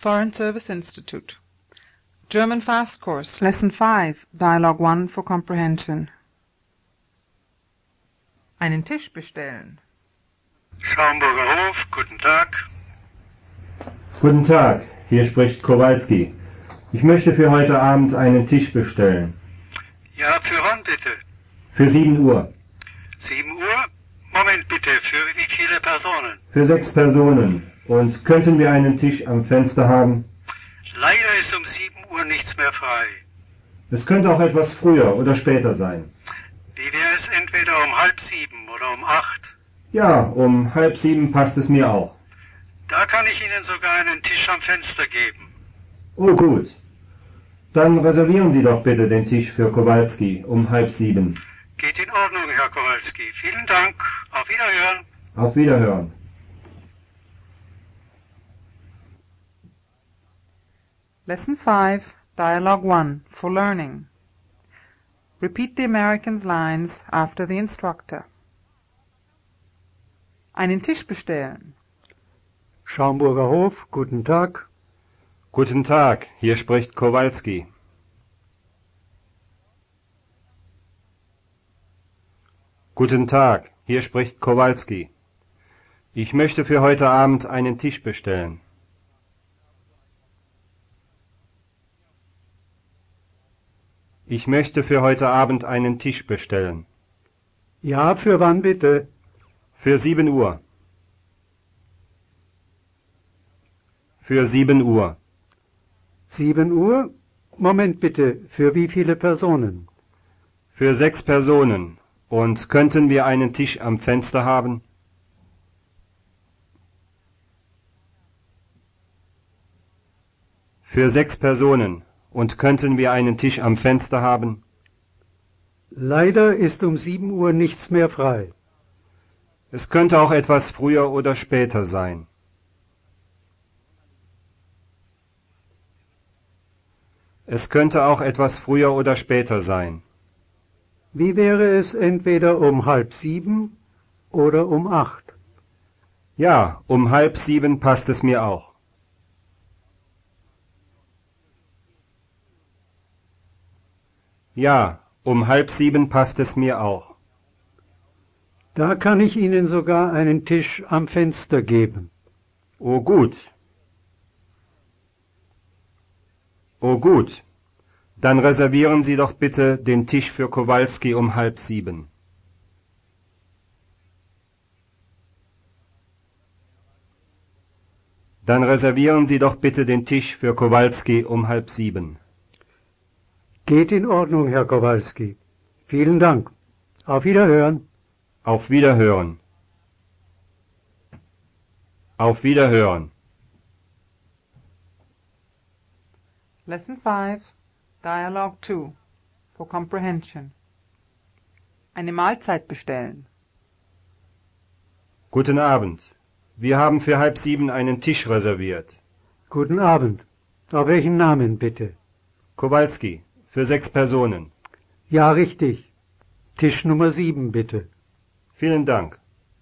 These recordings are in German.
Foreign Service Institute. German Fast Course, Lesson 5, Dialogue 1 for Comprehension. Einen Tisch bestellen. Schaumburger Hof, guten Tag. Guten Tag, hier spricht Kowalski. Ich möchte für heute Abend einen Tisch bestellen. Ja, für wann bitte? Für 7 Uhr. 7 Uhr? Moment bitte, für wie viele Personen? Für 6 Personen. Und könnten wir einen Tisch am Fenster haben? Leider ist um 7 Uhr nichts mehr frei. Es könnte auch etwas früher oder später sein. Wie wäre es entweder um 6:30 oder um 8? Ja, um 6:30 passt es mir auch. Da kann ich Ihnen sogar einen Tisch am Fenster geben. Oh gut. Dann reservieren Sie doch bitte den Tisch für Kowalski um 6:30. Geht in Ordnung, Herr Kowalski. Vielen Dank. Auf Wiederhören. Auf Wiederhören. Lesson 5, Dialogue 1 for Learning. Repeat the American's lines after the instructor. Einen Tisch bestellen. Schaumburger Hof, guten Tag. Guten Tag, hier spricht Kowalski. Guten Tag, hier spricht Kowalski. Ich möchte für heute Abend einen Tisch bestellen. Ich möchte für heute Abend einen Tisch bestellen. Ja, für wann bitte? Für 7 Uhr. Für 7 Uhr. 7 Uhr? Moment bitte, für wie viele Personen? Für 6 Personen. Und könnten wir einen Tisch am Fenster haben? Für 6 Personen. Und könnten wir einen Tisch am Fenster haben? Leider ist um 7 Uhr nichts mehr frei. Es könnte auch etwas früher oder später sein. Es könnte auch etwas früher oder später sein. Wie wäre es entweder um 6:30 oder um 8? Ja, um 6:30 passt es mir auch. Ja, um 6:30 passt es mir auch. Da kann ich Ihnen sogar einen Tisch am Fenster geben. Oh gut. Oh gut. Dann reservieren Sie doch bitte den Tisch für Kowalski um 6:30. Dann reservieren Sie doch bitte den Tisch für Kowalski um 6:30. Geht in Ordnung, Herr Kowalski. Vielen Dank. Auf Wiederhören. Auf Wiederhören. Auf Wiederhören. Lesson 5, Dialogue 2 for Comprehension. Eine Mahlzeit bestellen. Guten Abend. Wir haben für 6:30 einen Tisch reserviert. Guten Abend. Auf welchen Namen bitte? Kowalski, für 6 Personen. Ja, richtig. Tisch Nummer 7 bitte. Vielen Dank.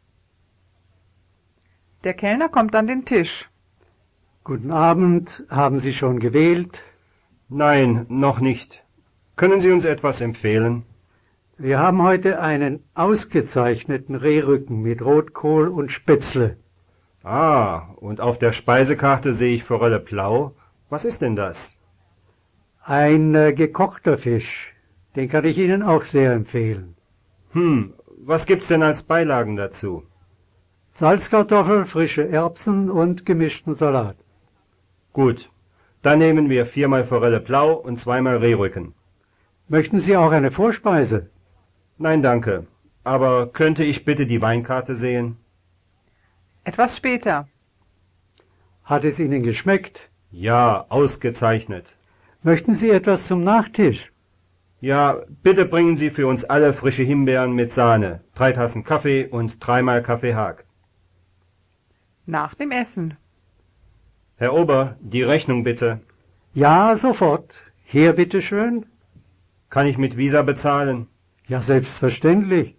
Der Kellner kommt an den Tisch. Guten Abend. Haben Sie schon gewählt? Nein, noch nicht. Können Sie uns etwas empfehlen? Wir haben heute einen ausgezeichneten Rehrücken mit Rotkohl und Spätzle. Ah, und auf der Speisekarte sehe ich Forelle Plau. Was ist denn das? Ein gekochter Fisch. Den kann ich Ihnen auch sehr empfehlen. Was gibt's denn als Beilagen dazu? Salzkartoffel, frische Erbsen und gemischten Salat. Gut, dann nehmen wir 4-mal Forelle Plau und 2-mal Rehrücken. Möchten Sie auch eine Vorspeise? Nein, danke. Aber könnte ich bitte die Weinkarte sehen? Etwas später. Hat es Ihnen geschmeckt? Ja, ausgezeichnet. Möchten Sie etwas zum Nachtisch? Ja, bitte bringen Sie für uns alle frische Himbeeren mit Sahne, 3 Tassen Kaffee und 3-mal Kaffee Haag. Nach dem Essen. Herr Ober, die Rechnung bitte. Ja, sofort. Hier, bitteschön. Kann ich mit Visa bezahlen? Ja, selbstverständlich.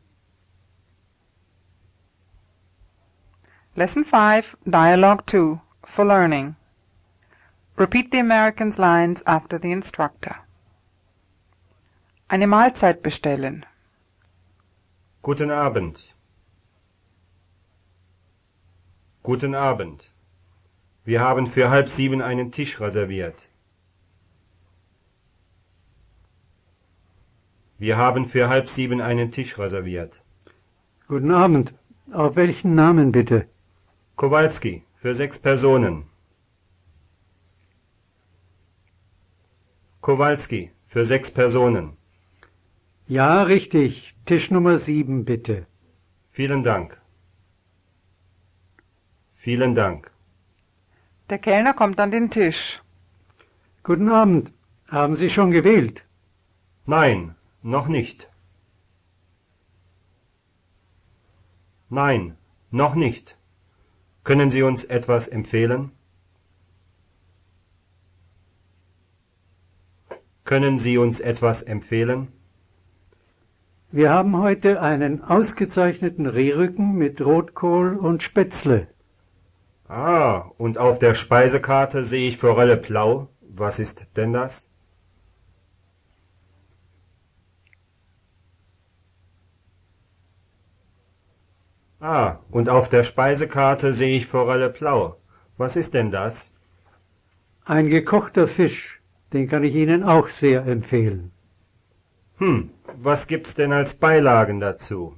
Lesson 5, Dialogue 2 for Learning. Repeat the Americans' lines after the instructor. Eine Mahlzeit bestellen. Guten Abend. Guten Abend. Wir haben für 6:30 einen Tisch reserviert. Wir haben für 6:30 einen Tisch reserviert. Guten Abend. Auf welchen Namen bitte? Kowalski, für 6 Personen. Kowalski, für 6 Personen. Ja, richtig. Tisch Nummer 7 bitte. Vielen Dank. Vielen Dank. Der Kellner kommt an den Tisch. Guten Abend. Haben Sie schon gewählt? Nein, noch nicht. Nein, noch nicht. Können Sie uns etwas empfehlen? Können Sie uns etwas empfehlen? Wir haben heute einen ausgezeichneten Rehrücken mit Rotkohl und Spätzle. Ah, und auf der Speisekarte sehe ich Forelle Plau. Was ist denn das? Ah, und auf der Speisekarte sehe ich Forelle Plau. Was ist denn das? Ein gekochter Fisch, den kann ich Ihnen auch sehr empfehlen. Was gibt's denn als Beilagen dazu?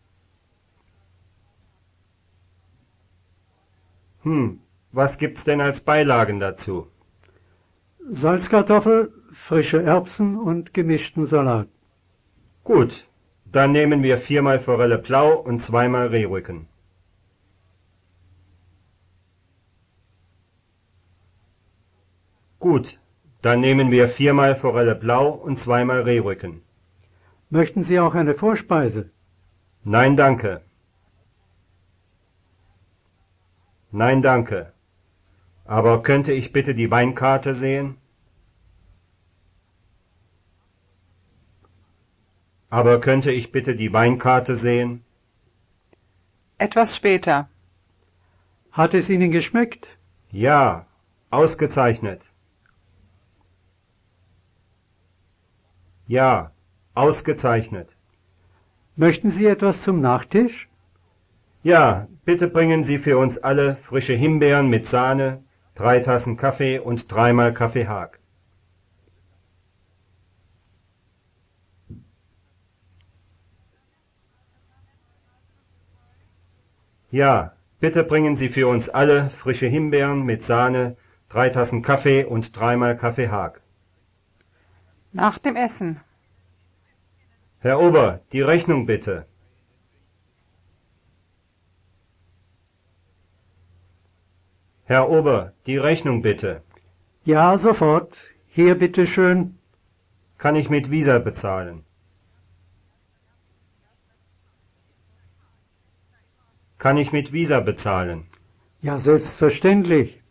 Was gibt's denn als Beilagen dazu? Salzkartoffel, frische Erbsen und gemischten Salat. Gut, dann nehmen wir 4-mal Forelle Plau und 2-mal Rehrücken. Gut, dann nehmen wir 4-mal Forelle Blau und 2-mal Rehrücken. Möchten Sie auch eine Vorspeise? Nein, danke. Nein, danke. Aber könnte ich bitte die Weinkarte sehen? Aber könnte ich bitte die Weinkarte sehen? Etwas später. Hat es Ihnen geschmeckt? Ja, ausgezeichnet. Ja, ausgezeichnet. Möchten Sie etwas zum Nachtisch? Ja, bitte bringen Sie für uns alle frische Himbeeren mit Sahne, 3 Tassen Kaffee und 3-mal Kaffee Haag. Ja, bitte bringen Sie für uns alle frische Himbeeren mit Sahne, 3 Tassen Kaffee und 3-mal Kaffee Haag. Nach dem Essen. Herr Ober, die Rechnung bitte. Herr Ober, die Rechnung bitte. Ja, sofort. Hier bitteschön. Kann ich mit Visa bezahlen? Kann ich mit Visa bezahlen? Ja, selbstverständlich.